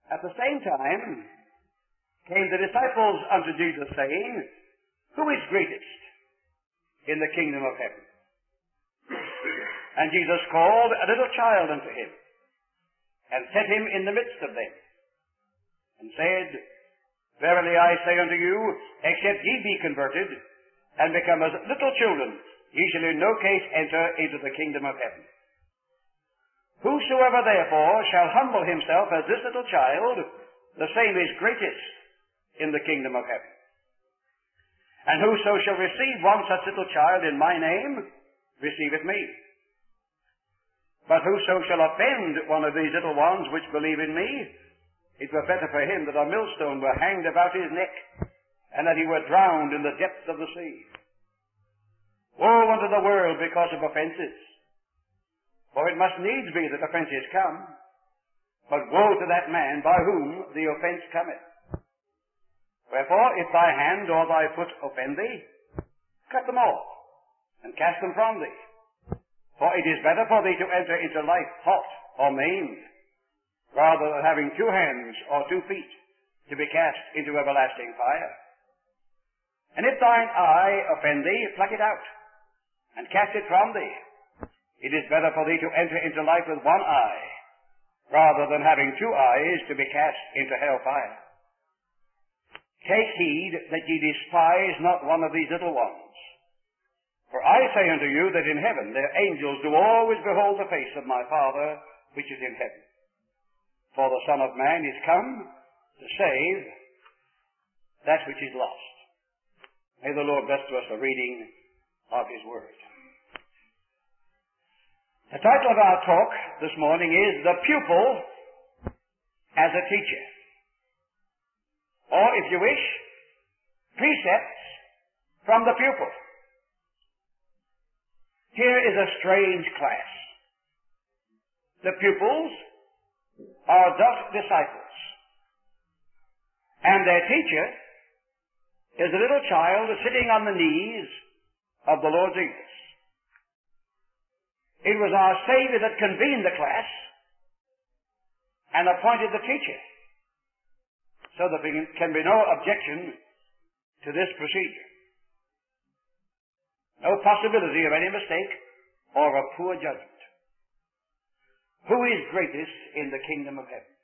At the same time came the disciples unto Jesus, saying, Who is greatest in the kingdom of heaven? And Jesus called a little child unto him, and set him in the midst of them, and said, Verily I say unto you, except ye be converted, and become as little children, ye shall in no case enter into the kingdom of heaven. Whosoever therefore shall humble himself as this little child, the same is greatest in the kingdom of heaven. And whoso shall receive one such little child in my name, receiveth me. But whoso shall offend one of these little ones which believe in me, it were better for him that a millstone were hanged about his neck, and that he were drowned in the depths of the sea. Woe unto the world because of offences! For it must needs be that offences come, but woe to that man by whom the offence cometh. Wherefore, if thy hand or thy foot offend thee, cut them off, and cast them from thee. For it is better for thee to enter into life hot or maimed, rather than having 2 hands or 2 feet to be cast into everlasting fire. And if thine eye offend thee, pluck it out, and cast it from thee. It is better for thee to enter into life with 1 eye, rather than having 2 eyes to be cast into hell fire. Take heed that ye despise not one of these little ones. For I say unto you that in heaven their angels do always behold the face of my Father which is in heaven. For the Son of Man is come to save that which is lost. May the Lord bless to us the reading of His Word. The title of our talk this morning is The Pupil as a Teacher. Or, if you wish, Precepts from the Pupil. Here is a strange class. The pupils are thus disciples, and their teacher is a little child sitting on the knees of the Lord Jesus. It was our Savior that convened the class and appointed the teacher, so that there can be no objection to this procedure. No possibility of any mistake or of poor judgment. Who is greatest in the kingdom of heaven?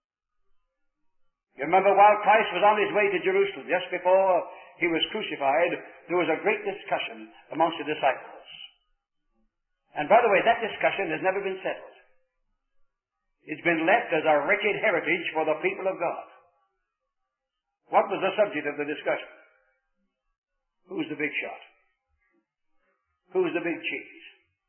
You remember while Christ was on his way to Jerusalem, just before he was crucified, there was a great discussion amongst the disciples. And by the way, that discussion has never been settled. It's been left as a wretched heritage for the people of God. What was the subject of the discussion? Who's the big shot? Who's the big cheese?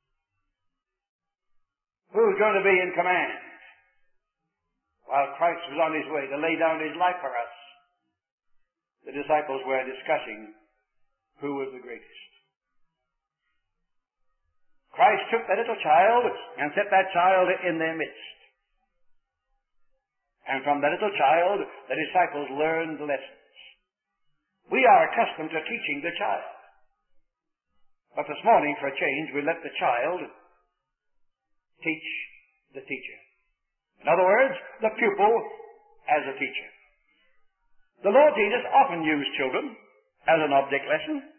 Who's going to be in command? While Christ was on his way to lay down his life for us, the disciples were discussing who was the greatest. Christ took that little child and set that child in their midst. And from that little child, the disciples learned lessons. We are accustomed to teaching the child. But this morning, for a change, we let the child teach the teacher. In other words, the pupil as a teacher. The Lord Jesus often used children as an object lesson.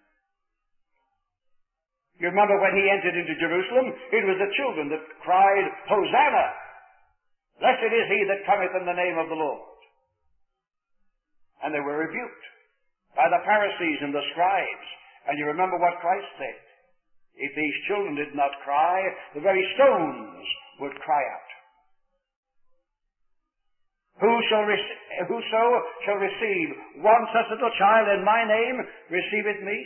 You remember when he entered into Jerusalem, it was the children that cried, Hosanna! Blessed is he that cometh in the name of the Lord. And they were rebuked by the Pharisees and the scribes. And you remember what Christ said. If these children did not cry, the very stones would cry out. Whoso shall receive one such little child in my name, receiveth me.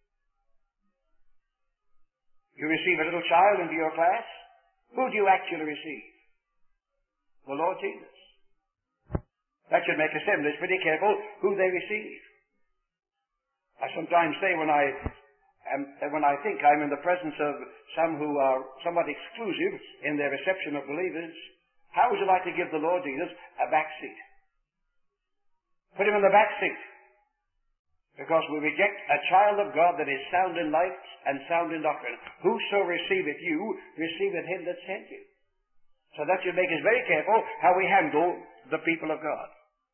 You receive a little child into your class, who do you actually receive? The Lord Jesus. That should make assemblies pretty careful who they receive. I sometimes say when I think I'm in the presence of some who are somewhat exclusive in their reception of believers, how would you like to give the Lord Jesus a back seat? Put him in the back seat. Because we reject a child of God that is sound in life and sound in doctrine. Whoso receiveth you, receiveth him that sent you. So that should make us very careful how we handle the people of God.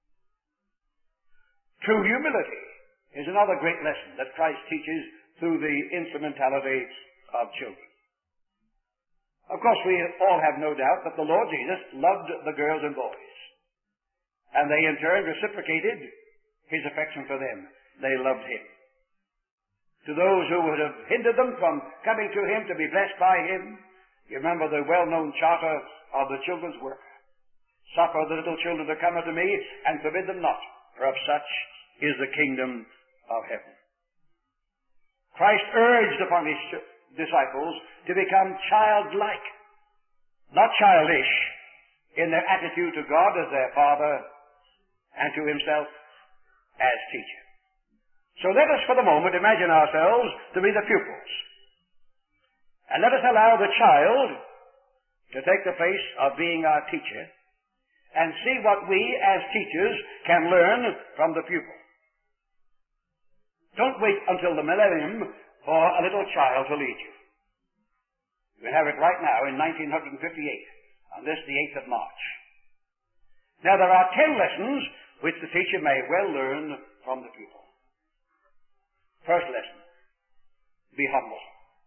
True humility is another great lesson that Christ teaches through the instrumentality of children. Of course, we all have no doubt that the Lord Jesus loved the girls and boys, and they in turn reciprocated his affection for them. They loved him. To those who would have hindered them from coming to him to be blessed by him, you remember the well-known charter of the children's work. Suffer the little children to come unto me, and forbid them not, for of such is the kingdom of heaven. Christ urged upon his disciples to become childlike, not childish, in their attitude to God as their Father and to himself as teacher. So let us for the moment imagine ourselves to be the pupils. And let us allow the child to take the place of being our teacher and see what we as teachers can learn from the pupil. Don't wait until the millennium for a little child to lead you. We have it right now in 1958, on this, the 8th of March. Now there are 10 lessons which the teacher may well learn from the pupil. First lesson, be humble.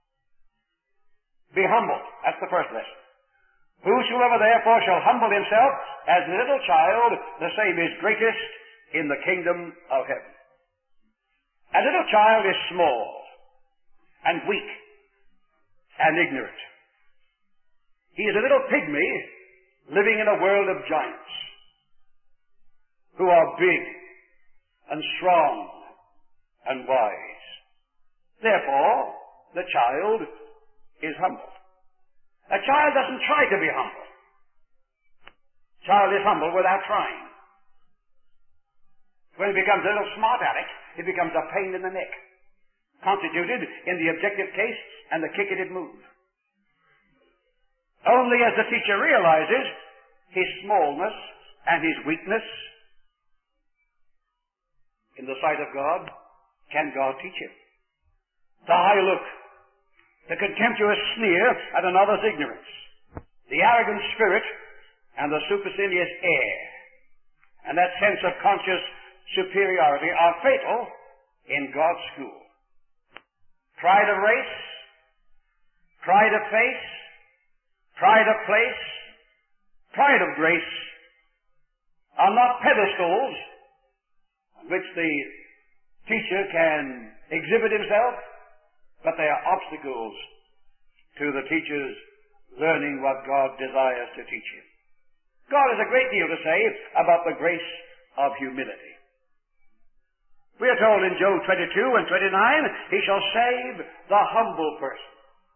Be humble. That's the first lesson. Whosoever therefore shall humble himself as a little child, the same is greatest in the kingdom of heaven. A little child is small and weak and ignorant. He is a little pygmy living in a world of giants who are big and strong and wise. Therefore, the child is humble. A child doesn't try to be humble. A child is humble without trying. When he becomes a little smart aleck, it becomes a pain in the neck, constituted in the objective case and the kick-it move. Only as the teacher realizes his smallness and his weakness in the sight of God, can God teach him. The high look, the contemptuous sneer at another's ignorance, the arrogant spirit and the supercilious air, and that sense of conscious superiority are fatal in God's school. Pride of race, pride of face, pride of place, pride of grace are not pedestals on which the teacher can exhibit himself, but they are obstacles to the teacher's learning what God desires to teach him. God has a great deal to say about the grace of humility. We are told in Job 22 and 29, he shall save the humble person.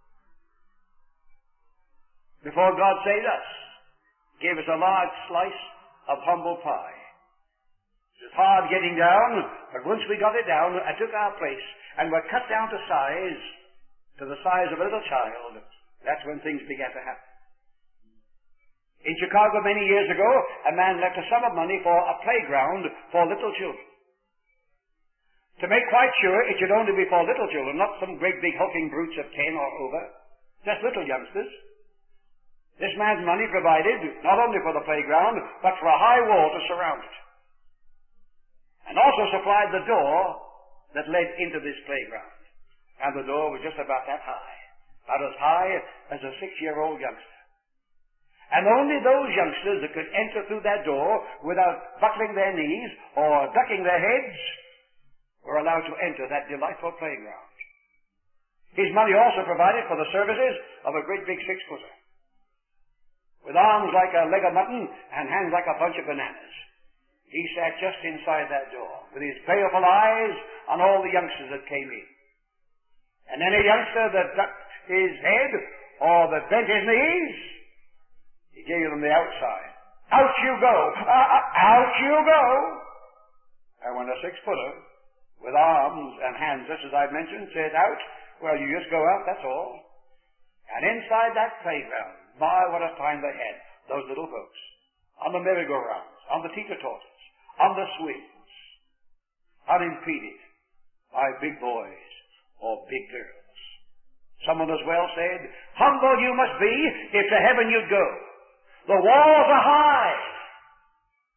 Before God saved us, he gave us a large slice of humble pie. It was hard getting down, but once we got it down, I took our place and were cut down to the size of a little child. That's when things began to happen. In Chicago many years ago, a man left a sum of money for a playground for little children. To make quite sure it should only be for little children, not some great big hulking brutes of 10 or over, just little youngsters. This man's money provided not only for the playground, but for a high wall to surround it. And also supplied the door that led into this playground. And the door was just about that high. About as high as a 6-year-old youngster. And only those youngsters that could enter through that door without buckling their knees or ducking their heads were allowed to enter that delightful playground. His money also provided for the services of a great big 6-footer, with arms like a leg of mutton and hands like a bunch of bananas. He sat just inside that door, with his baleful eyes on all the youngsters that came in. And any youngster that ducked his head or that bent his knees, he gave them the outside. Out you go! Out you go! And when a 6-footer, with arms and hands, just as I've mentioned, said out, well, you just go out, that's all. And inside that playground, my, what a time they had, those little folks, on the merry-go-rounds, on the teeter-totters, on the swings, unimpeded by big boys or big girls. Someone as well said, humble you must be if to heaven you'd go. The walls are high,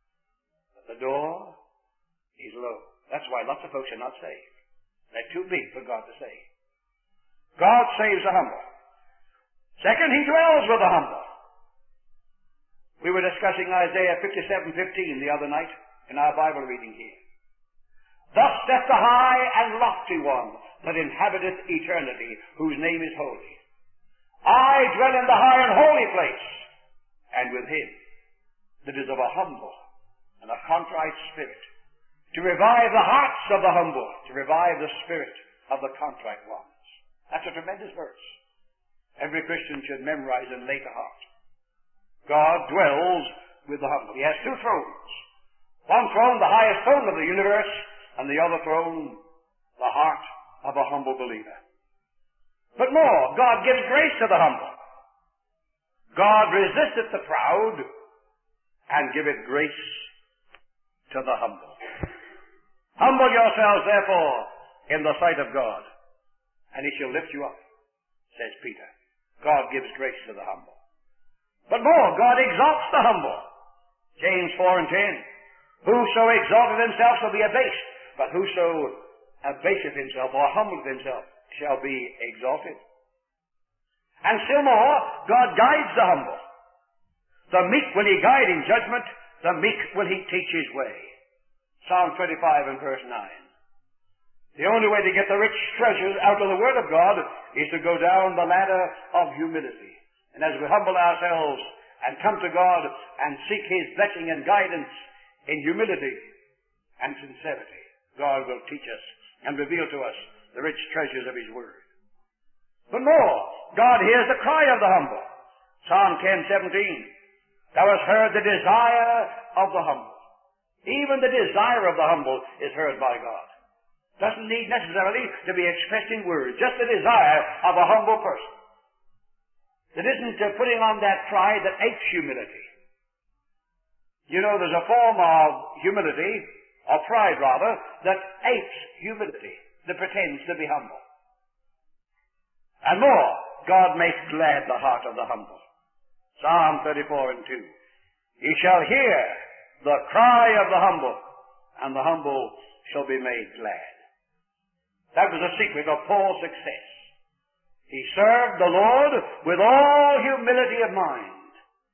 The door is low. That's why lots of folks are not saved. They're too big for God to save. God saves the humble. Second, he dwells with the humble. We were discussing Isaiah 57:15 the other night in our Bible reading here. Thus saith the high and lofty one that inhabiteth eternity, whose name is holy. I dwell in the high and holy place, and with him that is of a humble and a contrite spirit, to revive the hearts of the humble, to revive the spirit of the contrite ones. That's a tremendous verse. Every Christian should memorize and lay to heart. God dwells with the humble. He has two thrones. One throne, the highest throne of the universe, and the other throne, the heart of a humble believer. But more, God gives grace to the humble. God resisteth the proud, and giveth grace to the humble. Humble yourselves, therefore, in the sight of God, and he shall lift you up, says Peter. God gives grace to the humble. But more, God exalts the humble. James 4:10. Whoso exalteth himself shall be abased, but whoso abaseth himself or humbleth himself shall be exalted. And still more, God guides the humble. The meek will he guide in judgment, the meek will he teach his way. Psalm 25 and verse 9. The only way to get the rich treasures out of the Word of God is to go down the ladder of humility. And as we humble ourselves and come to God and seek his blessing and guidance in humility and sincerity, God will teach us and reveal to us the rich treasures of his Word. But more, God hears the cry of the humble. Psalm 10:17. Thou hast heard the desire of the humble. Even the desire of the humble is heard by God. Doesn't need necessarily to be expressed in words. Just the desire of a humble person. That isn't putting on that pride that apes humility. You know, there's a form of humility, or pride rather, that apes humility, that pretends to be humble. And more, God makes glad the heart of the humble. Psalm 34:2. He shall hear the cry of the humble, and the humble shall be made glad. That was the secret of Paul's success. He served the Lord with all humility of mind.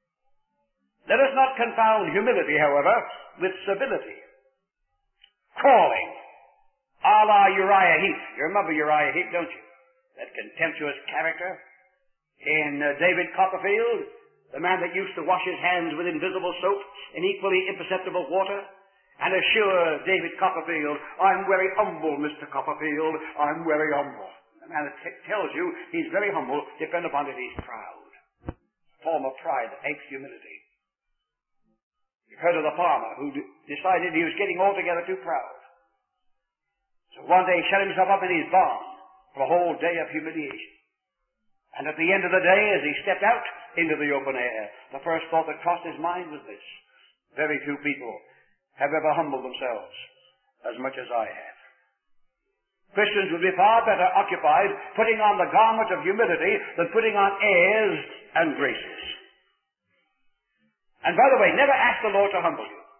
Let us not confound humility, however, with civility. Crawling, a la Uriah Heep. You remember Uriah Heep, don't you? That contemptuous character in David Copperfield, the man that used to wash his hands with invisible soap in equally imperceptible water, and assure David Copperfield, I'm very humble, Mr. Copperfield, I'm very humble. The man that tells you he's very humble, depend upon it, he's proud. Form of pride that apes humility. You've heard of the farmer who decided he was getting altogether too proud. So one day he shut himself up in his barn for a whole day of humiliation. And at the end of the day, as he stepped out into the open air, the first thought that crossed his mind was this: very few people have ever humbled themselves as much as I have. Christians would be far better occupied putting on the garment of humility than putting on airs and graces. And by the way, never ask the Lord to humble you.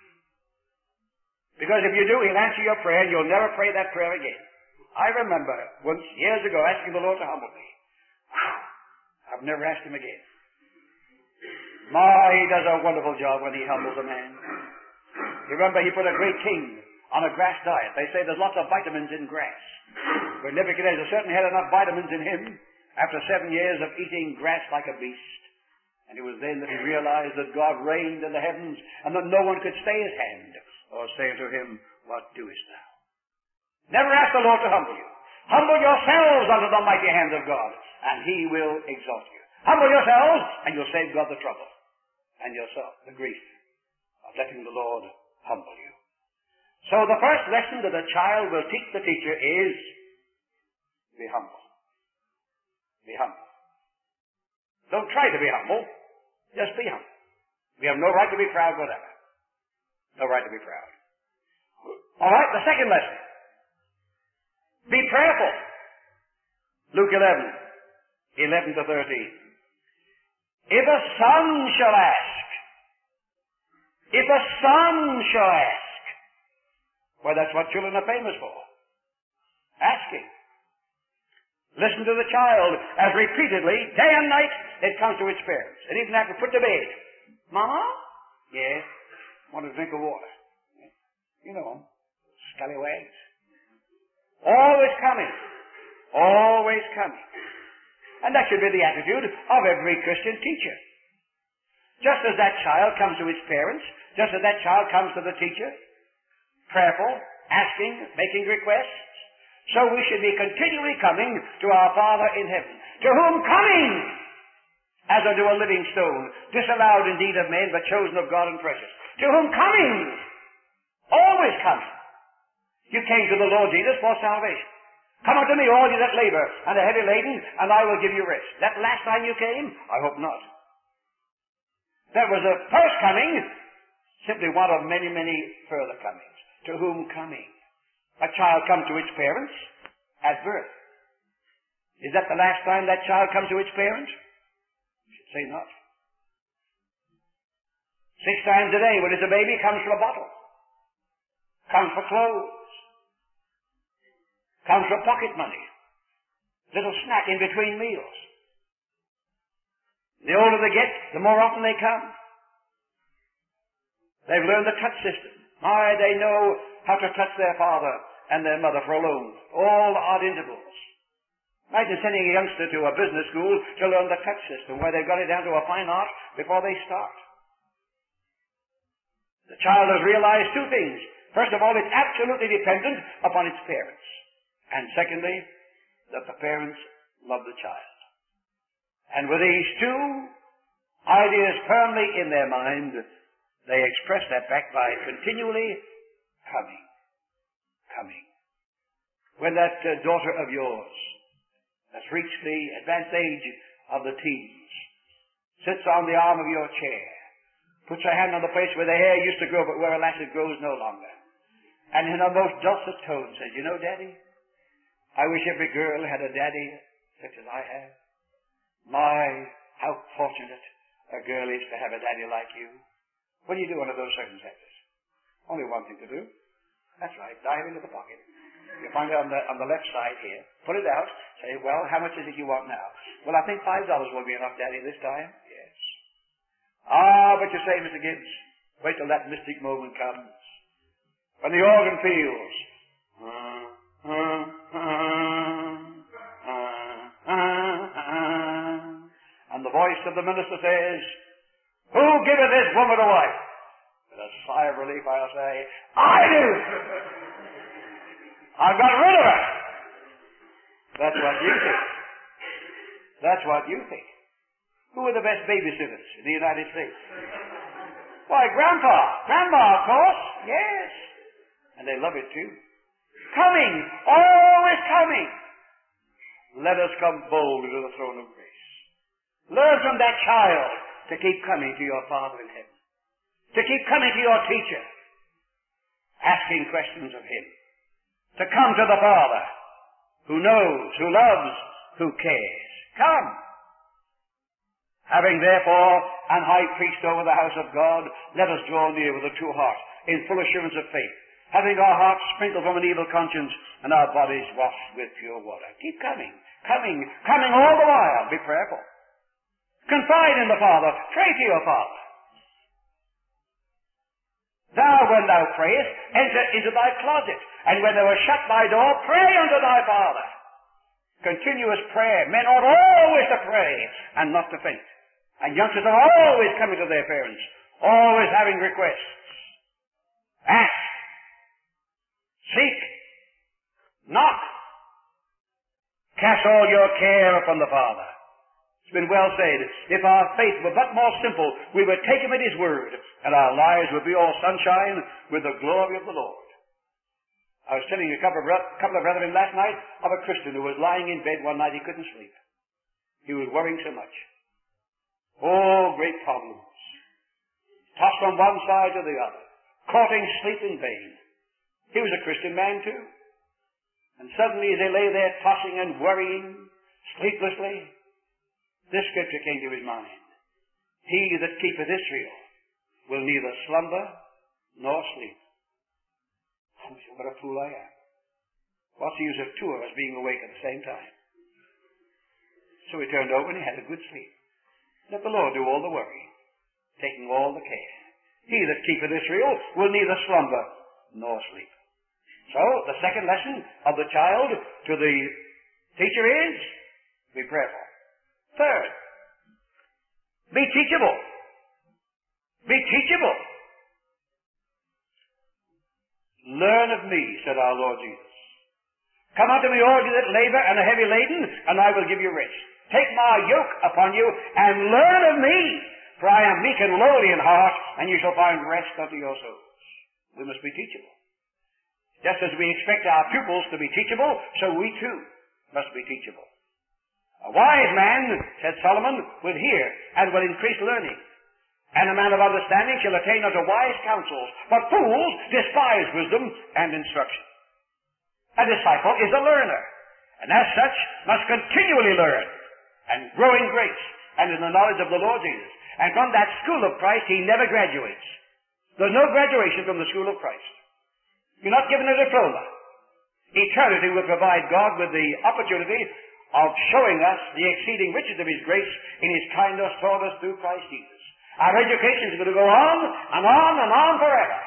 Because if you do, he'll answer your prayer and you'll never pray that prayer again. I remember once, years ago, asking the Lord to humble me. I've never asked him again. My, he does a wonderful job when he humbles a man. You remember he put a great king on a grass diet. They say there's lots of vitamins in grass. But Nebuchadnezzar certainly had enough vitamins in him after 7 years of eating grass like a beast. And it was then that he realized that God reigned in the heavens and that no one could stay his hand or say unto him, what doest thou? Never ask the Lord to humble you. Humble yourselves under the mighty hand of God, and he will exalt you. Humble yourselves, and you'll save God the trouble and yourself the grief of letting the Lord humble you. So the first lesson that a child will teach the teacher is, be humble. Be humble. Don't try to be humble. Just be humble. We have no right to be proud whatever. No right to be proud. All right, the second lesson. Be prayerful. Luke 11 to 13. If a son shall ask, If a son shall ask, well, that's what children are famous for. Asking. Listen to the child as repeatedly, day and night, it comes to its parents. And even after put to bed. Mama? Yes. Want a drink of water? You know them. Scallywags. Always coming. Always coming. And that should be the attitude of every Christian teacher. Just as that child comes to its parents, just as that child comes to the teacher, prayerful, asking, making requests, so we should be continually coming to our Father in heaven, to whom coming, as unto a living stone, disallowed indeed of men, but chosen of God and precious. To whom coming, always coming. You came to the Lord Jesus for salvation. Come unto me, all you that labor and are heavy laden, and I will give you rest. That last time you came? I hope not. That was the first coming, simply one of many, many further comings. To whom coming? A child comes to its parents at birth. Is that the last time that child comes to its parents? I should say not. 6 times a day when it's a baby, comes for a bottle. Comes for clothes. Comes for pocket money. Little snack in between meals. The older they get, the more often they come. They've learned the touch system. They know how to touch their father and their mother for alone. All the odd intervals. Imagine sending a youngster to a business school to learn the touch system, where they've got it down to a fine art before they start. The child has realized 2 things. First of all, it's absolutely dependent upon its parents. And secondly, that the parents love the child. And with these 2 ideas firmly in their mind, they express that fact by continually coming. When that daughter of yours has reached the advanced age of the teens, sits on the arm of your chair, puts her hand on the place where the hair used to grow, but where alas it grows no longer, and in her most dulcet tone says, you know, Daddy, I wish every girl had a daddy such as I have. My, how fortunate a girl is to have a daddy like you. What do you do under those circumstances? Only one thing to do. That's right, dive into the pocket. You find it on the left side here. Put it out. Say, well, how much is it you want now? Well, I think $5 will be enough, Daddy, this time. Yes. But you say, Mr. Gibbs, wait till that mystic moment comes. When the organ feels. And the voice of the minister says, who giveth this woman a wife? With a sigh of relief, I'll say, I do! I've got rid of her! That's what you think. That's what you think. Who are the best babysitters in the United States? Why, Grandpa. Grandma, of course. Yes. And they love it too. Coming. Always coming. Let us come boldly to the throne of grace. Learn from that child to keep coming to your Father in heaven. To keep coming to your teacher. Asking questions of him. To come to the Father who knows, who loves, who cares. Come. Having therefore an high priest over the house of God, let us draw near with a true heart, in full assurance of faith, having our hearts sprinkled from an evil conscience and our bodies washed with pure water. Keep coming, coming all the while. Be prayerful. Confide in the Father. Pray to your Father. Thou, when thou prayest, enter into thy closet, and when thou hast shut thy door, pray unto thy Father. Continuous prayer. Men ought always to pray and not to faint. And youngsters are always coming to their parents, always having requests. Ask. Seek. Knock. Cast all your care upon the Father. It's been well said, if our faith were but more simple, we would take him at his word, and our lives would be all sunshine with the glory of the Lord. I was telling a couple of brethren last night of a Christian who was lying in bed one night. He couldn't sleep. He was worrying so much. Oh, great problems. Tossed from one side to the other, courting sleep in vain. He was a Christian man too. And suddenly as they lay there tossing and worrying sleeplessly, this scripture came to his mind. He that keepeth Israel will neither slumber nor sleep. And what a fool I am. What's the use of two of us being awake at the same time? So he turned over and he had a good sleep. Let the Lord do all the worrying, taking all the care. He that keepeth Israel will neither slumber nor sleep. So, the second lesson of the child to the teacher is, be prayerful. Third, be teachable. Be teachable. Learn of me, said our Lord Jesus. Come unto me, all you that labor and are heavy laden, and I will give you rest. Take my yoke upon you, and learn of me, for I am meek and lowly in heart, and you shall find rest unto your souls. We must be teachable. Just as we expect our pupils to be teachable, so we too must be teachable. A wise man, said Solomon, will hear and will increase learning. And a man of understanding shall attain unto wise counsels. But fools despise wisdom and instruction. A disciple is a learner, and as such must continually learn and grow in grace and in the knowledge of the Lord Jesus. And from that school of Christ he never graduates. There's no graduation from the school of Christ. You're not given a diploma. Eternity will provide God with the opportunity of showing us the exceeding riches of his grace in his kindness toward us through Christ Jesus. Our education is going to go on and on and on forever.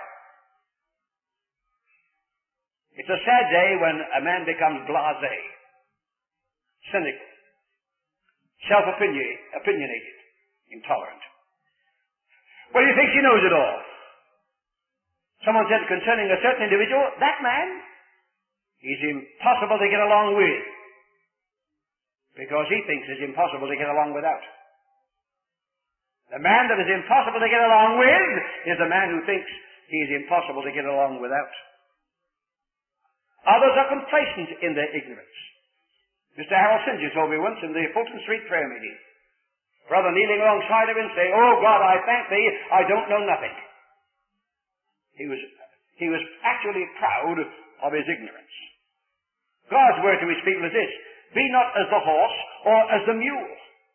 It's a sad day when a man becomes blasé, cynical, self-opinionated, intolerant. Well, he thinks he knows it all. Someone said concerning a certain individual, that man is impossible to get along with, because he thinks it's impossible to get along without. The man that is impossible to get along with is the man who thinks he is impossible to get along without. Others are complacent in their ignorance. Mr. Harold Singer told me once in the Fulton Street prayer meeting, brother kneeling alongside of him say, "Oh God, I thank thee, I don't know nothing." He was actually proud of his ignorance. God's word to his people is this: be not as the horse or as the mule.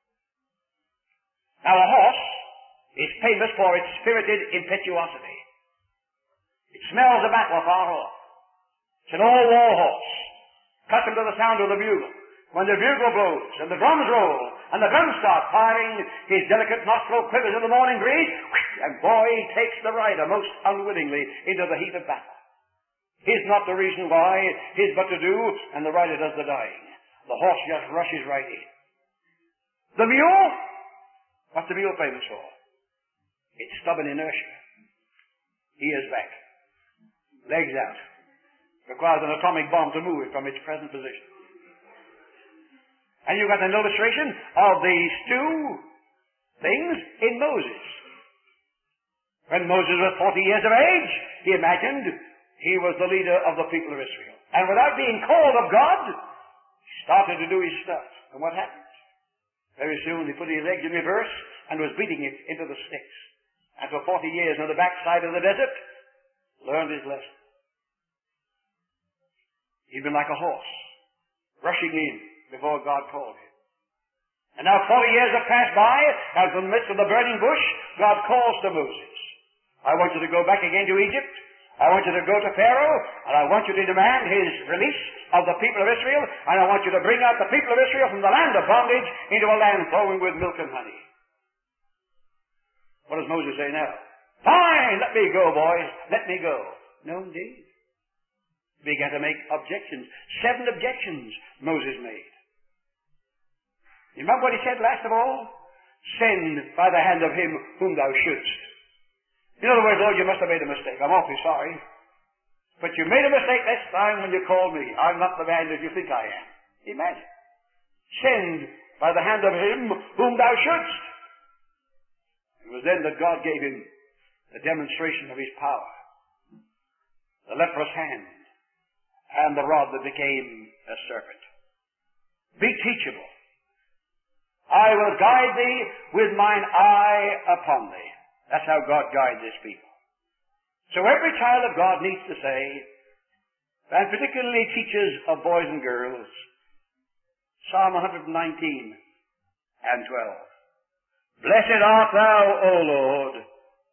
Now a horse is famous for its spirited impetuosity. It smells a battle afar off. It's an all-war horse, accustomed to the sound of the bugle. When the bugle blows and the drums roll and the guns start firing, his delicate nostril quivers in the morning breeze, and boy, he takes the rider most unwillingly into the heat of battle. He's not the reason why, he's but to do, and the rider does the dying. The horse just rushes right in. The mule? What's the mule famous for? It's stubborn inertia. Ears back. Legs out. Requires an atomic bomb to move it from its present position. And you've got an illustration of these two things in Moses. When Moses was 40 years of age, he imagined he was the leader of the people of Israel. And without being called of God, he started to do his stuff. And what happened? Very soon he put his legs in reverse and was beating it into the sticks. And for 40 years on the backside of the desert, learned his lesson. He'd been like a horse, rushing in before God called him. And now 40 years have passed by, and in the midst of the burning bush, God calls to Moses. I want you to go back again to Egypt. I want you to go to Pharaoh, and I want you to demand his release of the people of Israel, and I want you to bring out the people of Israel from the land of bondage into a land flowing with milk and honey. What does Moses say now? Fine, let me go, boys. Let me go. No, indeed. He began to make objections. 7 objections Moses made. You remember what he said last of all? Send by the hand of him whom thou shouldst. In other words, Lord, you must have made a mistake. I'm awfully sorry. But you made a mistake this time when you called me. I'm not the man that you think I am. Imagine. Send by the hand of him whom thou shouldst. It was then that God gave him the demonstration of his power. The leprous hand and the rod that became a serpent. Be teachable. I will guide thee with mine eye upon thee. That's how God guides his people. So every child of God needs to say, and particularly teachers of boys and girls, Psalm 119 and 12. Blessed art thou, O Lord,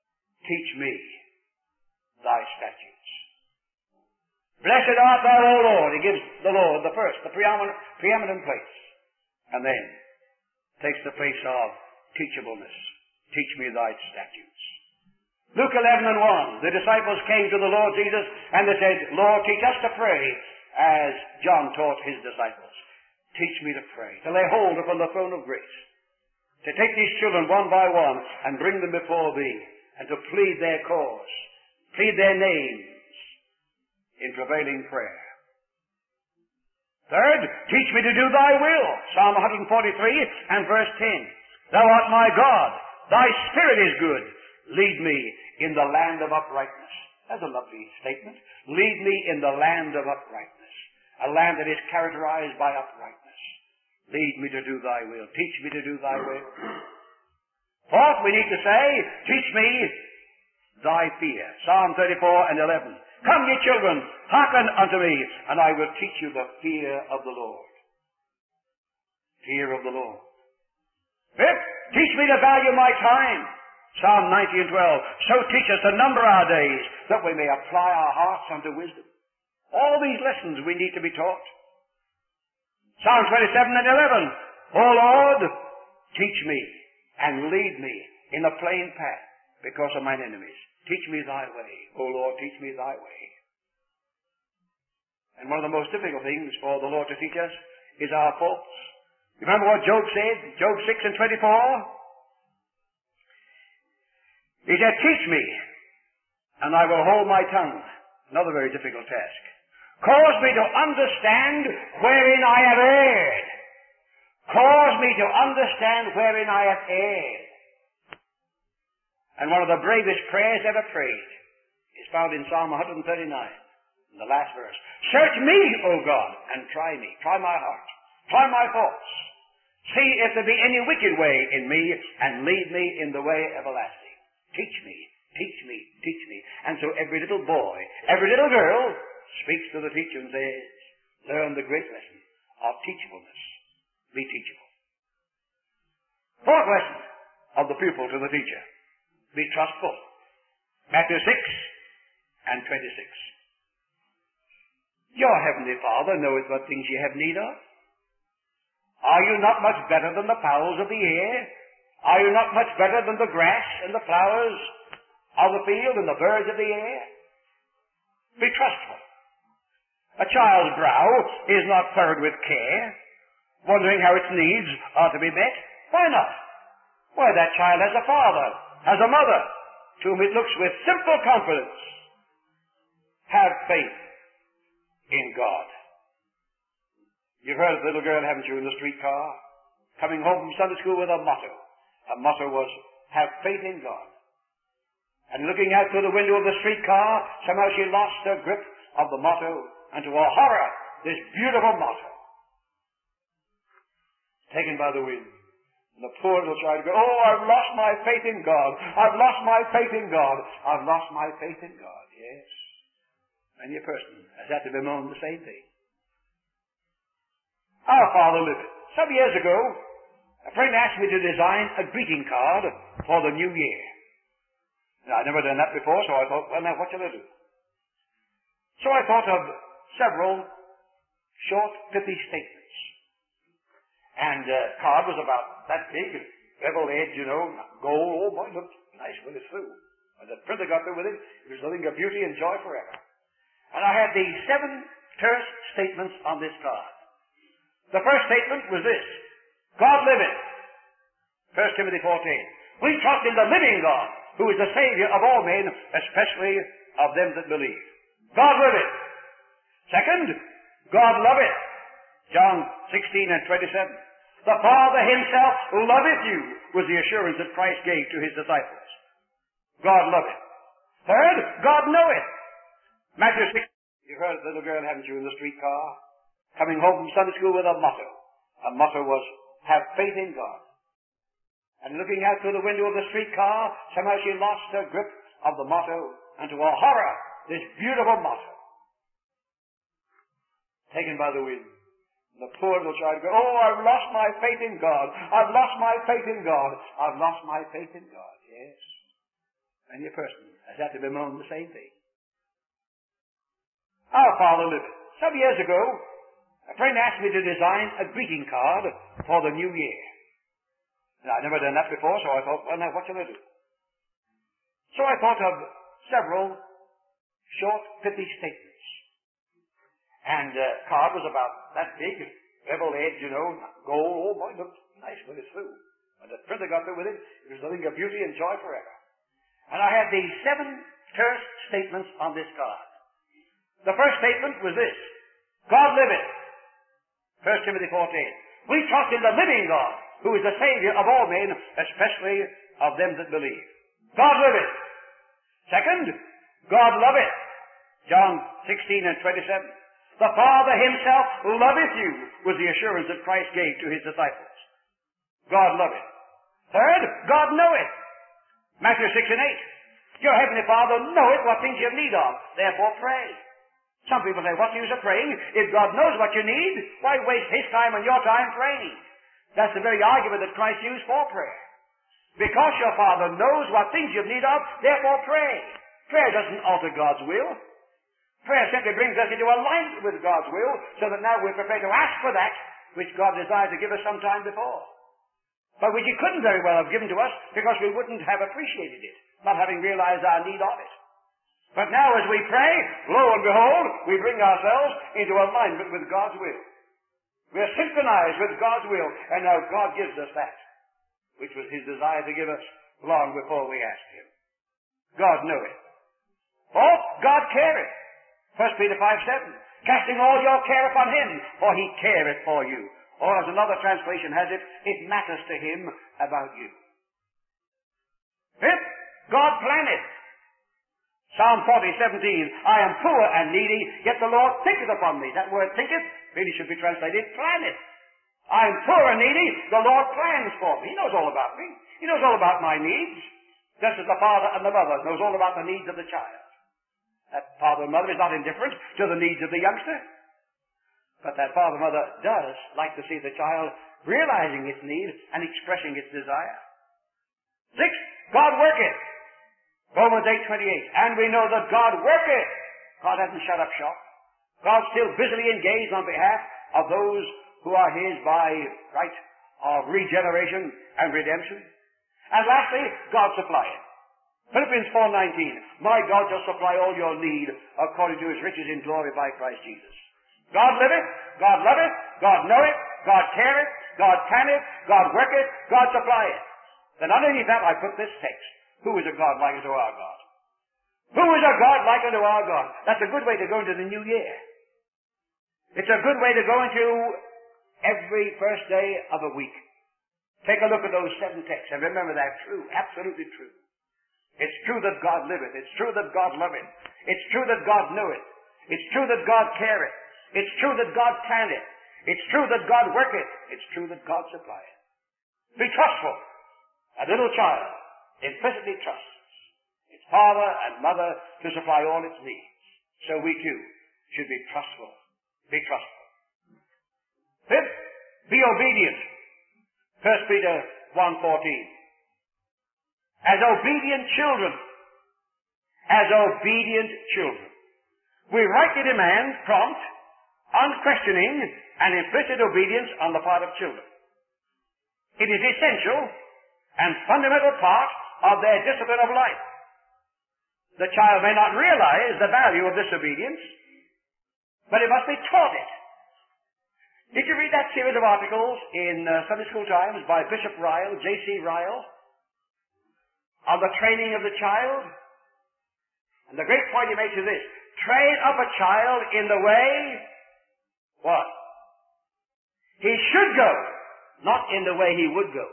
teach me thy statutes. Blessed art thou, O Lord. He gives the Lord the first, the preeminent place. And then takes the place of teachableness. Teach me thy statutes. Luke 11:1. The disciples came to the Lord Jesus and they said, Lord, teach us to pray as John taught his disciples. Teach me to pray, to lay hold upon the throne of grace, to take these children one by one and bring them before thee, and to plead their cause, plead their names in prevailing prayer. Third, teach me to do thy will. Psalm 143 and verse 10. Thou art my God, thy spirit is good. Lead me in the land of uprightness. That's a lovely statement. Lead me in the land of uprightness. A land that is characterized by uprightness. Lead me to do thy will. Teach me to do thy will. Fourth, we need to say, teach me thy fear. Psalm 34 and 11. Come, ye children, hearken unto me, and I will teach you the fear of the Lord. Fear of the Lord. Fifth, teach me to value my time. Psalm 90 and 12. So teach us to number our days, that we may apply our hearts unto wisdom. All these lessons we need to be taught. Psalm 27 and 11. O Lord, teach me and lead me in a plain path because of mine enemies. Teach me thy way. O Lord, teach me thy way. And one of the most difficult things for the Lord to teach us is our faults. Remember what Job said? Job 6 and 24? He said, teach me, and I will hold my tongue. Another very difficult task. Cause me to understand wherein I have erred. Cause me to understand wherein I have erred. And one of the bravest prayers ever prayed is found in Psalm 139, in the last verse. Search me, O God, and try me. Try my heart. Try my thoughts. See if there be any wicked way in me, and lead me in the way everlasting. Teach me, teach me, teach me. And so every little boy, every little girl speaks to the teacher and says, learn the great lesson of teachableness. Be teachable. Fourth lesson of the pupil to the teacher. Be trustful. Matthew 6 and 26. Your heavenly Father knoweth what things ye have need of. Are you not much better than the fowls of the air? Are you not much better than the grass and the flowers of the field and the birds of the air? Be trustful. A child's brow is not furrowed with care, wondering how its needs are to be met. Why not? Why, that child has a father, has a mother, to whom it looks with simple confidence. Have faith in God. You've heard of the little girl, haven't you, in the streetcar, coming home from Sunday school with a motto. Her motto was, have faith in God. And looking out through the window of the streetcar, somehow she lost her grip of the motto, and to her horror, this beautiful motto, taken by the wind. And the poor little child goes, oh, I've lost my faith in God. I've lost my faith in God. I've lost my faith in God. Yes. Many a person has had to bemoan the same thing. Our Father liveth. Some years ago, a friend asked me to design a greeting card for the new year. Now, I'd never done that before, so I thought, well, now, what shall I do? So I thought of several short, pithy statements. And the card was about that big, bevel edge, gold. Oh, boy, it looked nice when it's through. When the printer got through with it, it was nothing but beauty and joy forever. And I had these 7 terse statements on this card. The first statement was this. God liveth. 1 Timothy 4:10. We trust in the living God, who is the Savior of all men, especially of them that believe. God liveth. Second, God loveth. John 16 and 27. The Father himself loveth you, was the assurance that Christ gave to his disciples. God loveth. Third, God knoweth. Matthew 6. You heard the little girl, haven't you, in the streetcar, coming home from Sunday school with a motto. Her motto was, have faith in God. And looking out through the window of the streetcar, somehow she lost her grip of the motto, and to her horror, this beautiful motto, taken by the wind. And the poor little child goes, oh, I've lost my faith in God. I've lost my faith in God. I've lost my faith in God. Yes. Many a person has had to bemoan the same thing. Our Father liveth. Some years ago, a friend asked me to design a greeting card for the new year. Now, I'd never done that before, so I thought, well, now, what shall I do? So I thought of several short, pithy statements. And the card was about that big, bevel edge, gold. Oh, boy, it looked nice when it's through. When the printer got through with it, it was nothing but beauty and joy forever. And I had these 7 terse statements on this card. The first statement was this: God liveth. 1 Timothy 4:10. We trust in the living God, who is the Savior of all men, especially of them that believe. God liveth. Second, God loveth. John 16:27. The Father himself loveth you, was the assurance that Christ gave to his disciples. God loveth. Third, God knoweth. Matthew 6:8. Your heavenly Father knoweth what things you have need of, therefore pray. Some people say, what's the use of praying? If God knows what you need, why waste his time and your time praying? That's the very argument that Christ used for prayer. Because your Father knows what things you have need of, therefore pray. Prayer doesn't alter God's will. Prayer simply brings us into alignment with God's will, so that now we're prepared to ask for that which God desired to give us some time before, but which he couldn't very well have given to us because we wouldn't have appreciated it, not having realized our need of it. But now as we pray, lo and behold, we bring ourselves into alignment with God's will. We are synchronized with God's will, and now God gives us that which was his desire to give us long before we asked him. God knoweth. Fourth, God careth. 1 Peter 5:7. Casting all your care upon him, for he careth for you. Or as another translation has it, it matters to him about you. Fifth, God planneth. Psalm 40:17. I am poor and needy, yet the Lord thinketh upon me. That word thinketh really should be translated planneth. I am poor and needy, the Lord plans for me. He knows all about me. He knows all about my needs. Just as the father and the mother knows all about the needs of the child. That father and mother is not indifferent to the needs of the youngster. But that father and mother does like to see the child realizing its need and expressing its desire. Sixth, God worketh. Romans 8:28. And we know that God worketh. God hasn't shut up shop. God's still busily engaged on behalf of those who are his by right of regeneration and redemption. And lastly, God supplieth. Philippians 4:19. My God shall supply all your need according to his riches in glory by Christ Jesus. God liveth, God loveth, God knoweth, God careth, God planneth, God worketh, God supplieth. Then underneath that I put this text. Who is a God like unto our God? Who is a God like unto our God? That's a good way to go into the new year. It's a good way to go into every first day of a week. Take a look at those 7 texts and remember that true, absolutely true. It's true that God liveth. It's true that God loveth. It's true that God knoweth. It's true that God careth. It's true that God planneth. It's true that God worketh. It's true that God supplieth. Be trustful. A little child implicitly trusts its father and mother to supply all its needs. So we too should be trustful. Be trustful. Fifth, be obedient. 1 Peter 1:14. As obedient children. As obedient children. We rightly demand prompt, unquestioning, and implicit obedience on the part of children. It is essential and fundamental part of their discipline of life. The child may not realize the value of this obedience, but it must be taught it. Did you read that series of articles in Sunday School Times by Bishop Ryle, J.C. Ryle, on the training of the child? And the great point he makes is this: train up a child in the way, what? He should go, not in the way he would go.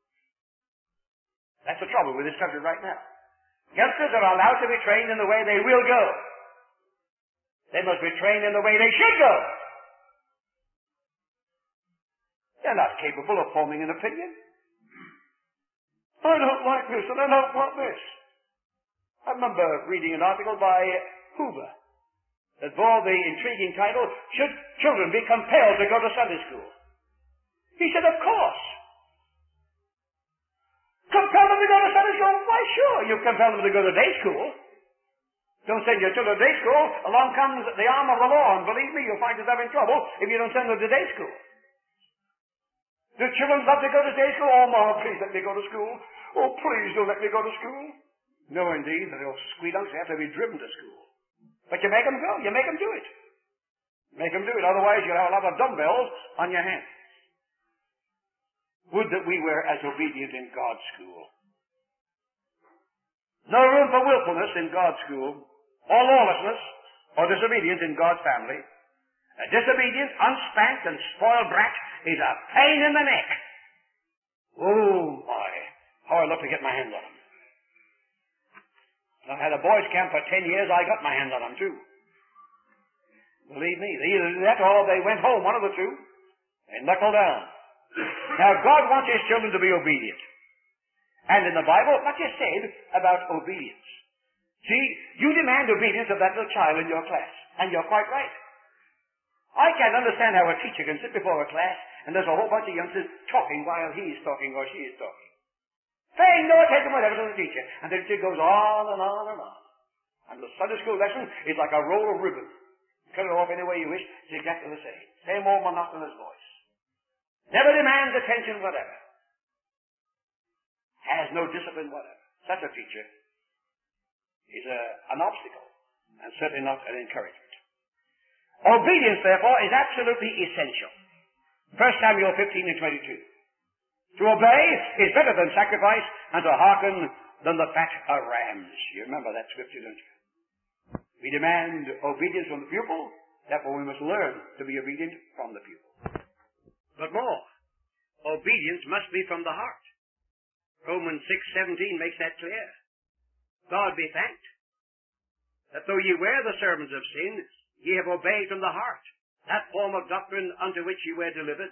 That's the trouble with this country right now. Youngsters are allowed to be trained in the way they will go. They must be trained in the way they should go. They're not capable of forming an opinion. I don't like this and I don't want this. I remember reading an article by Hoover that bore the intriguing title, Should Children Be Compelled to Go to Sunday School? He said, of course. Compel them to go to Sunday school? Why, sure, you compel them to go to day school. Don't send your children to day school. Along comes the arm of the law, and believe me, you'll find yourself in trouble if you don't send them to day school. Do children love to go to day school? Oh, Mama, please let me go to school. Oh, please don't let me go to school. No, indeed, they'll squealunks. They have to be driven to school. But you make them go. You make them do it. Make them do it. Otherwise, you'll have a lot of dumbbells on your hands. Would that we were as obedient in God's school. No room for willfulness in God's school, or lawlessness, or disobedience in God's family. A disobedient, unspanked, and spoiled brat is a pain in the neck. Oh, my. How I love to get my hands on them. I had a boys' camp for 10 years. I got my hands on them, too. Believe me, they either did that or they went home, one of the two. They knuckled down. Now, God wants His children to be obedient. And in the Bible, what you said about obedience. See, you demand obedience of that little child in your class. And you're quite right. I can't understand how a teacher can sit before a class and there's a whole bunch of youngsters talking while he's talking or she is talking. Paying no attention whatever to the teacher. And the teacher goes on and on and on. And the Sunday school lesson is like a roll of ribbon. Cut it off any way you wish, it's exactly the same. Same old monotonous voice. Never demands attention whatever. Has no discipline whatever. Such a teacher is an obstacle and certainly not an encouragement. Obedience, therefore, is absolutely essential. 1 Samuel 15 and 22. To obey is better than sacrifice, and to hearken than the fat of rams. You remember that scripture, don't you? We demand obedience from the pupil, therefore we must learn to be obedient from the pupil. But more, obedience must be from the heart. Romans 6:17 makes that clear. God be thanked, that though ye were the servants of sin, ye have obeyed from the heart that form of doctrine unto which ye were delivered.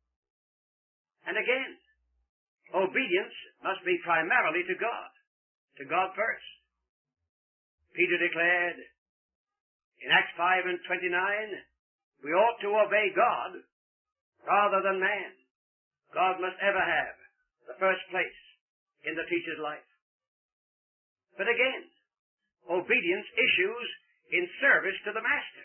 And again, obedience must be primarily to God first. Peter declared in Acts 5 and 29, we ought to obey God rather than man. God must ever have the first place in the teacher's life. But again, obedience issues in service to the master.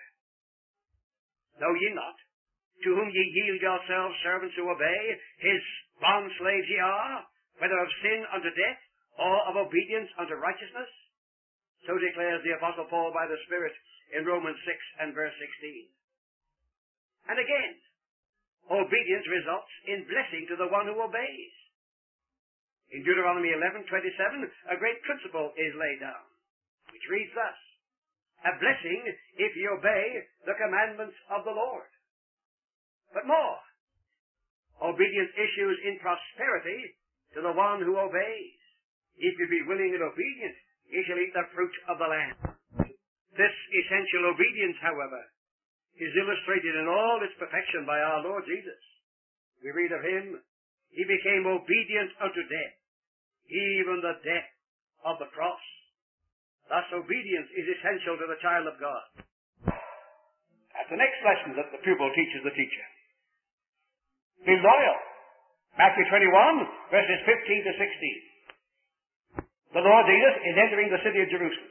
Know ye not, to whom ye yield yourselves servants to obey, his bondslaves ye are, whether of sin unto death, or of obedience unto righteousness? So declares the Apostle Paul by the Spirit in Romans 6 and verse 16. And again, obedience results in blessing to the one who obeys. In Deuteronomy 11:27, a great principle is laid down, which reads thus, a blessing if ye obey the commandments of the Lord. But more, obedience issues in prosperity to the one who obeys. If ye be willing and obedient, ye shall eat the fruit of the land. This essential obedience, however, is illustrated in all its perfection by our Lord Jesus. We read of him, he became obedient unto death, even the death of the cross. Thus, obedience is essential to the child of God. That's the next lesson that the pupil teaches the teacher. Be loyal. Matthew 21, verses 15 to 16. The Lord Jesus is entering the city of Jerusalem.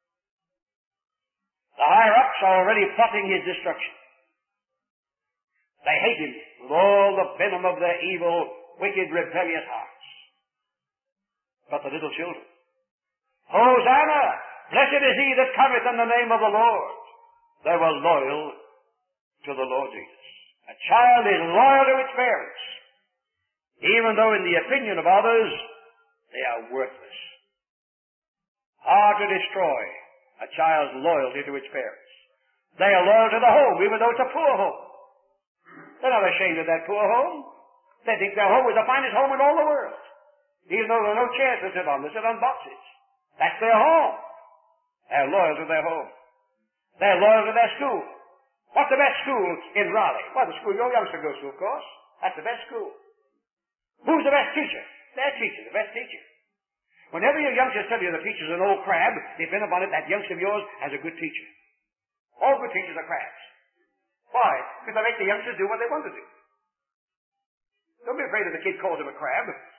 The higher-ups are already plotting his destruction. They hate him with all the venom of their evil, wicked, rebellious hearts. But the little children, Hosanna! Blessed is he that cometh in the name of the Lord. They were loyal to the Lord Jesus. A child is loyal to its parents, even though in the opinion of others, they are worthless. Hard to destroy a child's loyalty to its parents. They are loyal to the home, even though it's a poor home. They're not ashamed of that poor home. They think their home is the finest home in all the world. Even though there are no chairs to sit on, they sit on boxes. That's their home. They're loyal to their home. They're loyal to their school. What's the best school in Raleigh? Well, the school your youngster goes to, of course. That's the best school. Who's the best teacher? Their teacher, the best teacher. Whenever your youngsters tell you the teacher's an old crab, depend upon it, that youngster of yours has a good teacher. All good teachers are crabs. Why? Because they make the youngsters do what they want to do. Don't be afraid if the kid calls him a crab.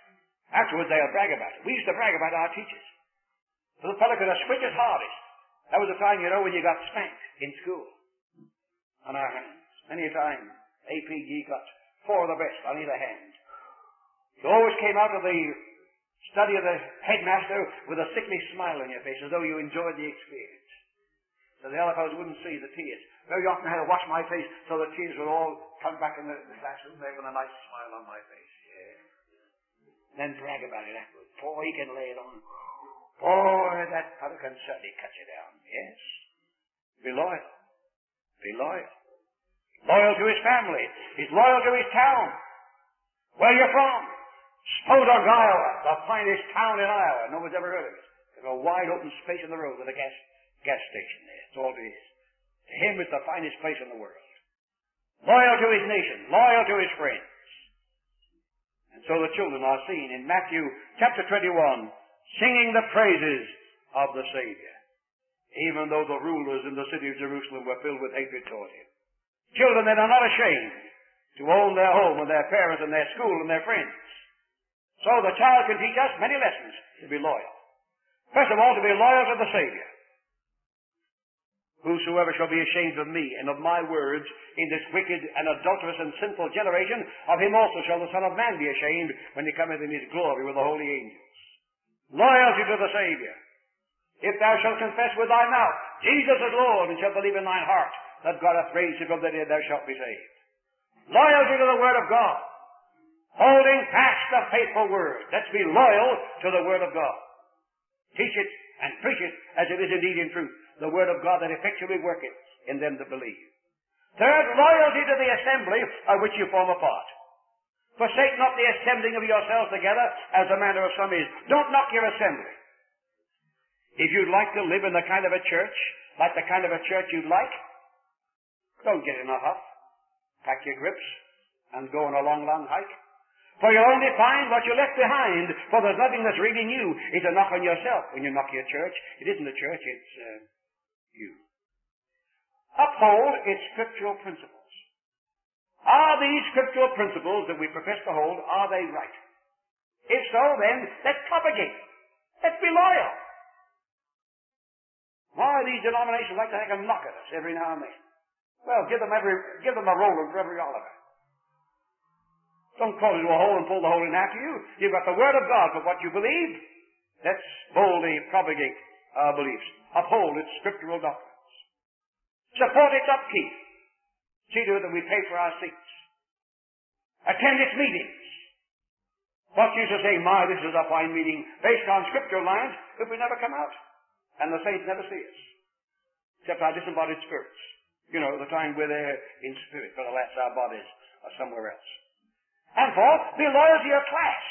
Afterwards, they'll brag about it. We used to brag about our teachers. So the fellow could have switched his hardest. That was the time, when you got spanked in school. On our hands. Many a time, APG got 4 of the best on either hand. You always came out of the study of the headmaster with a sickly smile on your face, as though you enjoyed the experience. So the other fellows wouldn't see the tears. Very often I had to wash my face so the tears would all come back in the classroom there with a nice smile on my face. Yeah. Then brag about it afterwards. Boy, he can lay it on. Boy, that fellow can certainly cut you down. Yes. Be loyal. Be loyal. Loyal to his family. He's loyal to his town. Where you're from? Spodog, Iowa, the finest town in Iowa. Nobody's ever heard of it. There's a wide open space in the road with a gas station there. That's all it is. To him, it's the finest place in the world. Loyal to his nation. Loyal to his friends. And so the children are seen in Matthew chapter 21 singing the praises of the Savior, even though the rulers in the city of Jerusalem were filled with hatred toward him. Children that are not ashamed to own their home and their parents and their school and their friends. So the child can teach us many lessons to be loyal. First of all, to be loyal to the Savior. Whosoever shall be ashamed of me and of my words in this wicked and adulterous and sinful generation, of him also shall the Son of Man be ashamed when he cometh in his glory with the holy angels. Loyalty to the Savior. If thou shalt confess with thy mouth, Jesus is Lord, and shalt believe in thine heart that God hath raised him from the dead, thou shalt be saved. Loyalty to the Word of God. Holding fast the faithful Word. Let's be loyal to the Word of God. Teach it and preach it as it is indeed in truth. The Word of God that effectually worketh in them that believe. Third, loyalty to the assembly of which you form a part. Forsake not the assembling of yourselves together, as the manner of some is. Don't knock your assembly. If you'd like to live in the kind of a church, like the kind of a church you'd like, don't get in a huff. Pack your grips and go on a long, long hike. For you'll only find what you left behind, for there's nothing that's really new. It's a knock on yourself when you knock your church. It isn't the church, it's you. Uphold its scriptural principles. Are these scriptural principles that we profess to hold, are they right? If so, then let's propagate. Let's be loyal. Why these denominations like to take a knock at us every now and then? Well, give them a rolling for every Oliver. Don't crawl into a hole and pull the hole in after you. You've got the Word of God for what you believe. Let's boldly propagate our beliefs. Uphold its scriptural doctrines. Support its upkeep. See to it that we pay for our seats. Attend its meetings. What use of saying, my, this is a fine meeting, based on scriptural lines, if we never come out? And the saints never see us. Except our disembodied spirits. The time we're there in spirit, but alas, our bodies are somewhere else. And fourth, be loyal to your class.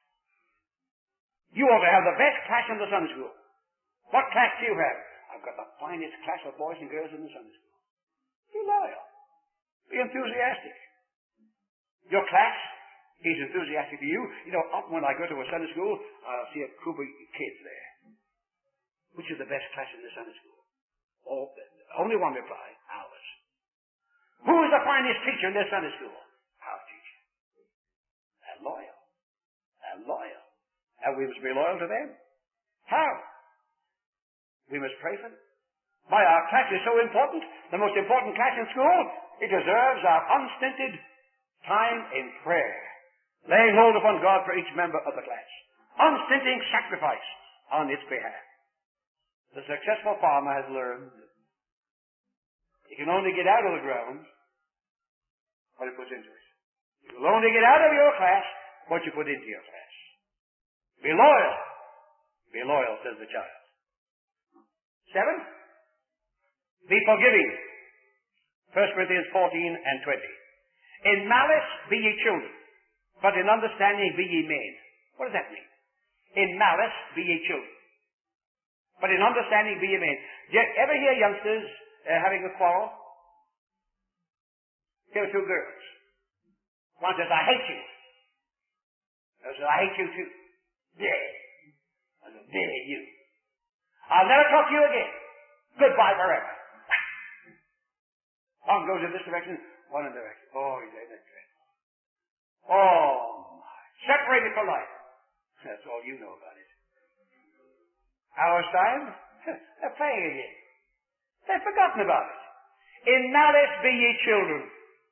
You ought to have the best class in the Sunday school. What class do you have? I've got the finest class of boys and girls in the Sunday school. Be loyal. Be enthusiastic. Your class is enthusiastic to you. Often when I go to a Sunday school, I'll see a group of kids there. Which is the best class in the Sunday school? Only one reply, ours. Who is the finest teacher in their Sunday school? Our teacher. They're loyal. They're loyal. And we must be loyal to them. How? We must pray for them. Why, our class is so important, the most important class in school, it deserves our unstinted time in prayer, laying hold upon God for each member of the class. Unstinting sacrifice on its behalf. The successful farmer has learned he can only get out of the ground what he puts into it. You will only get out of your class what you put into your class. Be loyal. Be loyal, says the child. 7. Be forgiving. 1 Corinthians 14 and 20. In malice be ye children, but in understanding be ye men. What does that mean? In malice be ye children, but in understanding be ye men. Do you ever hear youngsters having a quarrel? Here are 2 girls. One says, I hate you. The other says, I hate you too. Yeah. I said, yeah, you. I'll never talk to you again. Goodbye forever. One goes in this direction, one in that direction. Oh, he's in that direction. Oh, my. Separated for life. That's all you know about it. Hour's time, they're playing again. They've forgotten about it. In malice be ye children.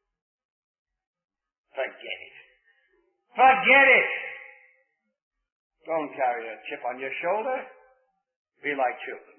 Forget it. Forget it. Don't carry a chip on your shoulder. Be like children.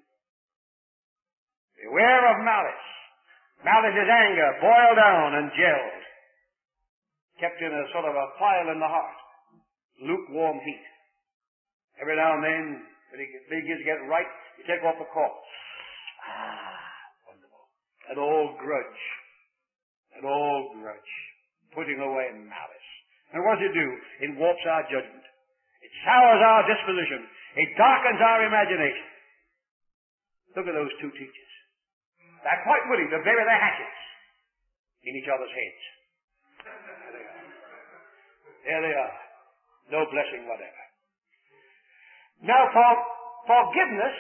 Beware of malice. Malice is anger, boiled down and gelled. Kept in a sort of a file in the heart. Lukewarm heat. Every now and then, when it begins to get right, you take off the cork. Wonderful. An old grudge. An old grudge. Putting away malice. And what does it do? It warps our judgment. It sours our disposition. It darkens our imagination. Look at those two teachers. They're quite willing to bury their hatchets in each other's heads. There they are. There they are. No blessing whatever. Now, forgiveness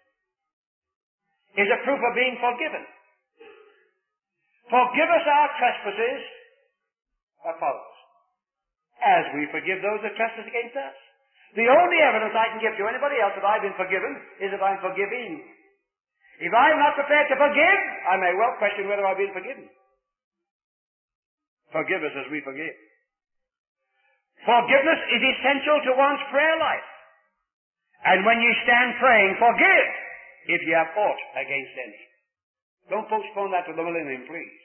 is a proof of being forgiven. Forgive us our trespasses, what follows? As we forgive those that trespass against us. The only evidence I can give to anybody else that I've been forgiven is that I'm forgiving. If I'm not prepared to forgive, I may well question whether I've been forgiven. Forgive us as we forgive. Forgiveness is essential to one's prayer life. And when you stand praying, forgive if you have aught against any. Don't postpone that to the millennium, please.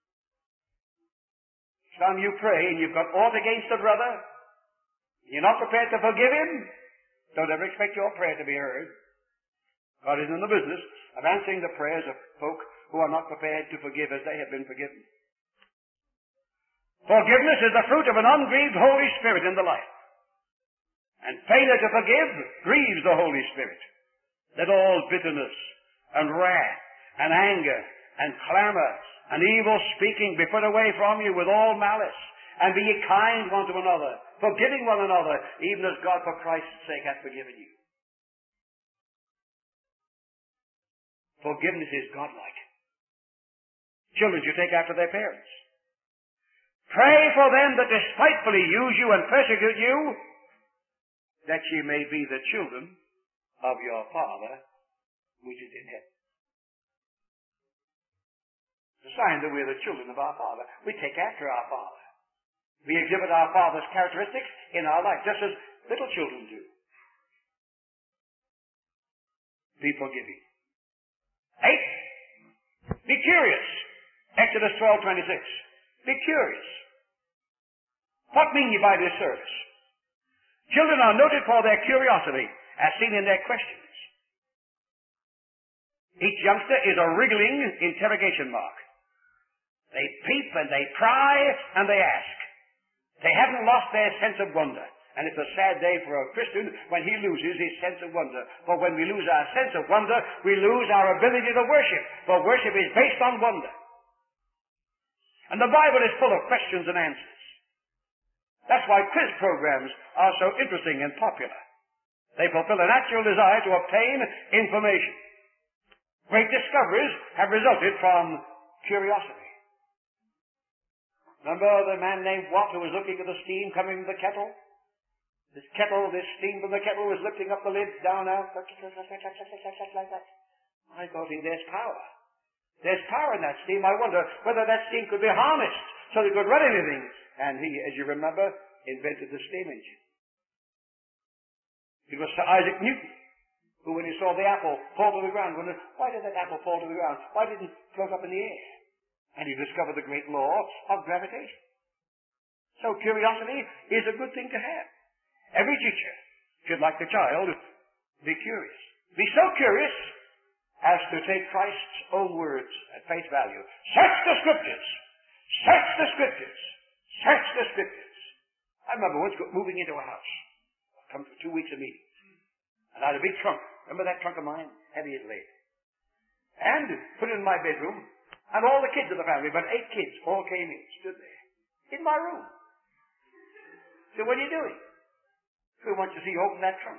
Some you pray and you've got aught against a brother, you're not prepared to forgive him, don't ever expect your prayer to be heard. God is in the business of answering the prayers of folk who are not prepared to forgive as they have been forgiven. Forgiveness is the fruit of an ungrieved Holy Spirit in the life. And failure to forgive grieves the Holy Spirit. Let all bitterness and wrath and anger and clamor and evil speaking be put away from you with all malice. And be ye kind one to another, forgiving one another, even as God for Christ's sake hath forgiven you. Forgiveness is godlike. Children should take after their parents. Pray for them that despitefully use you and persecute you, that ye may be the children of your Father which is in heaven. It's a sign that we're the children of our Father. We take after our Father. We exhibit our Father's characteristics in our life, just as little children do. Be forgiving. 8. Be curious. Exodus 12:26. Be curious. What mean ye by this service? Children are noted for their curiosity, as seen in their questions. Each youngster is a wriggling interrogation mark. They peep and they pry and they ask. They haven't lost their sense of wonder. And it's a sad day for a Christian when he loses his sense of wonder. For when we lose our sense of wonder, we lose our ability to worship. For worship is based on wonder. And the Bible is full of questions and answers. That's why quiz programs are so interesting and popular. They fulfill a natural desire to obtain information. Great discoveries have resulted from curiosity. Remember the man named Watt who was looking at the steam coming from the kettle? This steam from the kettle was lifting up the lid, down, out, like that. I thought, there's power. There's power in that steam. I wonder whether that steam could be harnessed so that it could run anything. And he, as you remember, invented the steam engine. It was Sir Isaac Newton who, when he saw the apple fall to the ground, wondered, why did that apple fall to the ground? Why didn't it float up in the air? And he discovered the great law of gravitation. So curiosity is a good thing to have. Every teacher should, like the child, be curious. Be so curious as to take Christ's own words at face value. Search the Scriptures! Search the Scriptures! Search the Scriptures! I remember once moving into a house. I'd come for 2 weeks of meetings. And I had a big trunk. Remember that trunk of mine? Heavy as lead. And put it in my bedroom. And all the kids of the family, about 8 kids, all came in, stood there, in my room. So what are you doing? We want to see you open that trunk.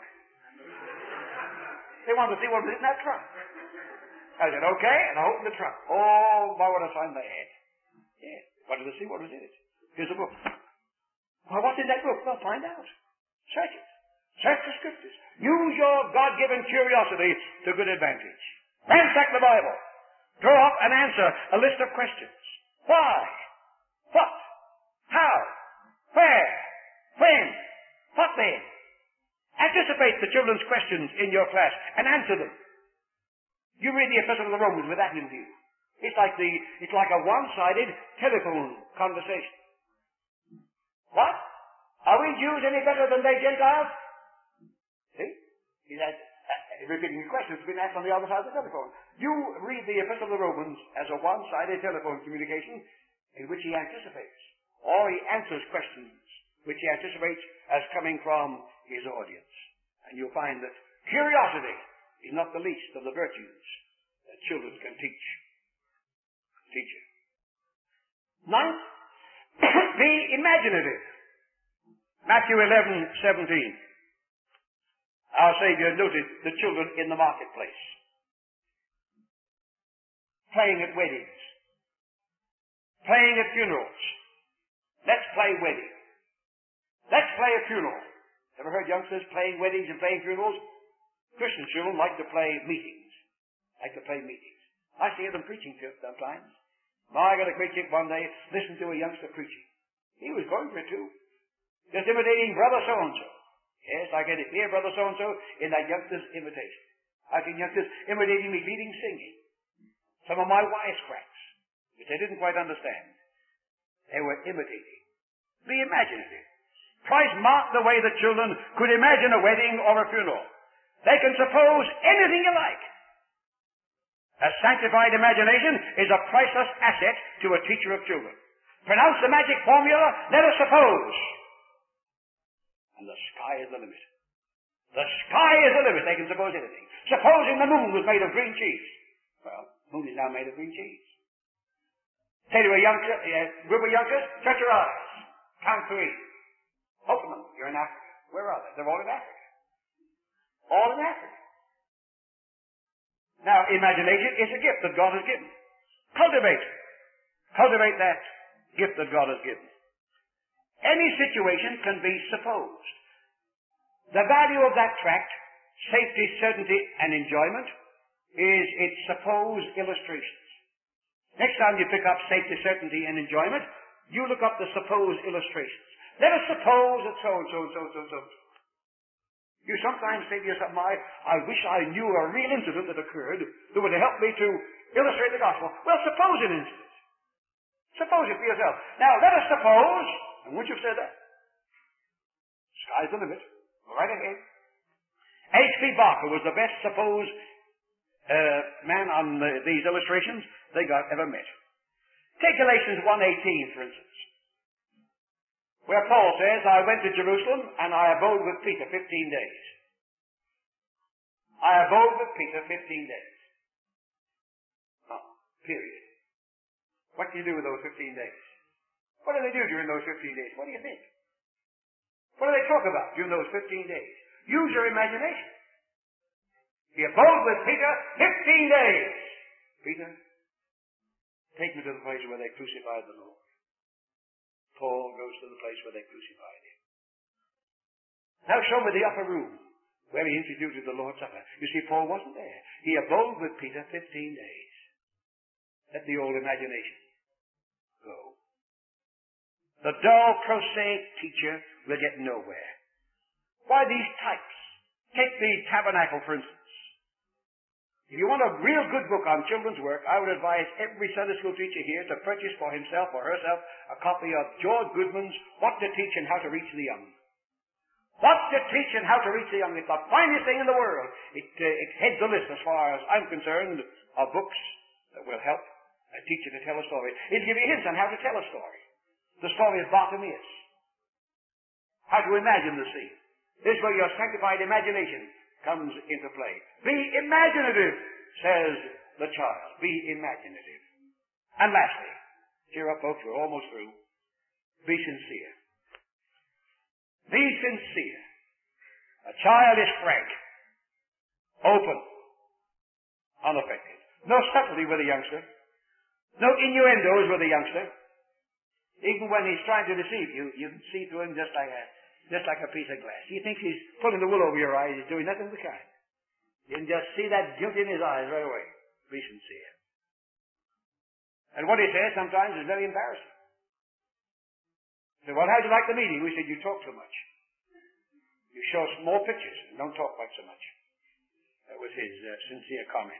They want to see what was in that trunk. I said, okay, and I opened the trunk. Oh, boy, what a sign they had. Yeah, wanted to see what was in it. Here's a book. Well, what's in that book? Well, find out. Search it. Search the Scriptures. Use your God-given curiosity to good advantage. Ransack the Bible. Draw up and answer a list of questions. Why? What? How? Where? When? What then? Anticipate the children's questions in your class and answer them. You read the Epistle of the Romans with that in view. It's like a one-sided telephone conversation. What? Are we Jews any better than they Gentiles? See? He's repeating the question that's been asked on the other side of the telephone. You read the Epistle of the Romans as a one-sided telephone communication in which he anticipates, or he answers questions which he anticipates as coming from his audience. And you'll find that curiosity is not the least of the virtues that children can teach. Teacher. Ninth, be imaginative. Matthew 11:17. Our Savior noted the children in the marketplace, playing at weddings, playing at funerals. Let's play wedding. Let's play a funeral. Ever heard youngsters playing weddings and playing funerals? Christian children like to play meetings. I see them preaching to it sometimes. I got a great kick one day, listened to a youngster preaching. He was going for it too. Just imitating Brother So-and-so. Yes, I get it. Hear Brother So-and-so in that youngster's imitation. I've seen youngsters imitating me leading singing. Some of my wisecracks, which they didn't quite understand. They were imitating. Be imaginative. Christ marked the way that children could imagine a wedding or a funeral. They can suppose anything you like. A sanctified imagination is a priceless asset to a teacher of children. Pronounce the magic formula, let us suppose. And the sky is the limit. The sky is the limit. They can suppose anything. Supposing the moon was made of green cheese. Well, the moon is now made of green cheese. Say to a group of youngsters, shut your eyes. Count 3. Open them. You're in Africa. Where are they? They're all in Africa. All in Africa. Now, imagination is a gift that God has given. Cultivate it. Cultivate that gift that God has given. Any situation can be supposed. The value of that tract, safety, certainty, and enjoyment, is its supposed illustrations. Next time you pick up safety, certainty, and enjoyment, you look up the supposed illustrations. Let us suppose that so-and-so, so-and-so. You sometimes say to yourself, I wish I knew a real incident that occurred that would help me to illustrate the gospel. Well, suppose an incident. Suppose it for yourself. Now, let us suppose, and once you've said that, sky's the limit. Go right ahead. H.P. Barker was the best supposed man on these illustrations they ever met. Take Galatians 1:18, for instance, where Paul says, I went to Jerusalem and I abode with Peter 15 days. I abode with Peter 15 days. Oh, period. What do you do with those 15 days? What do they do during those 15 days? What do you think? What do they talk about during those 15 days? Use your imagination. He abode with Peter 15 days. Peter, take me to the place where they crucified the Lord. Paul goes to the place where they crucified him. Now show me the upper room where he instituted the Lord's Supper. You see, Paul wasn't there. He abode with Peter 15 days. Let the old imagination go. The dull, prosaic teacher will get nowhere. Why these types? Take the tabernacle, for instance. If you want a real good book on children's work, I would advise every Sunday school teacher here to purchase for himself or herself a copy of George Goodman's What to Teach and How to Reach the Young. What to Teach and How to Reach the Young. It's the finest thing in the world. It heads the list, as far as I'm concerned, of books that will help a teacher to tell a story. It'll give you hints on how to tell a story. The story of Bartimaeus. How to imagine the scene. This is where your sanctified imagination comes into play. Be imaginative, says the child. Be imaginative. And lastly, cheer up, folks, we're almost through. Be sincere. Be sincere. A child is frank, open, unaffected. No subtlety with a youngster. No innuendos with a youngster. Even when he's trying to deceive you, you can see through him just like that. just like a piece of glass. He thinks he's pulling the wool over your eyes. He's doing nothing of the kind. You can just see that guilt in his eyes right away. Be sincere. And what he says sometimes is very embarrassing. So, well, how'd you like the meeting? We said, you talk too much. You show small pictures and don't talk quite so much. That was his sincere comment.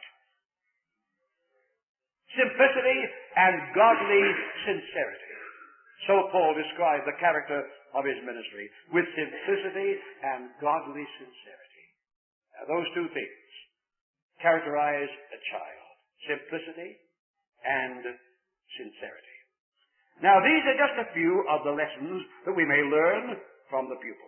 Simplicity and godly sincerity. So Paul described the character of his ministry, with simplicity and godly sincerity. Now, those two things characterize a child. Simplicity and sincerity. Now, these are just a few of the lessons that we may learn from the pupil.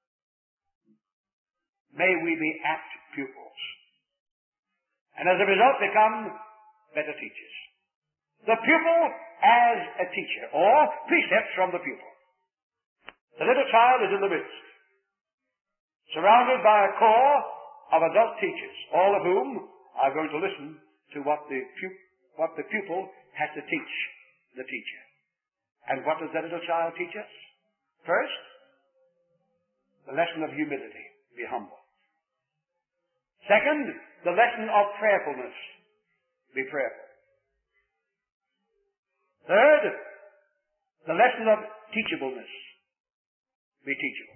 May we be apt pupils, and as a result become better teachers. The pupil as a teacher, or precepts from the pupil. The little child is in the midst, surrounded by a corps of adult teachers, all of whom are going to listen to what the pupil has to teach the teacher. And what does the little child teach us? First, the lesson of humility. Be humble. Second, the lesson of prayerfulness. Be prayerful. Third, the lesson of teachableness. Be teachable.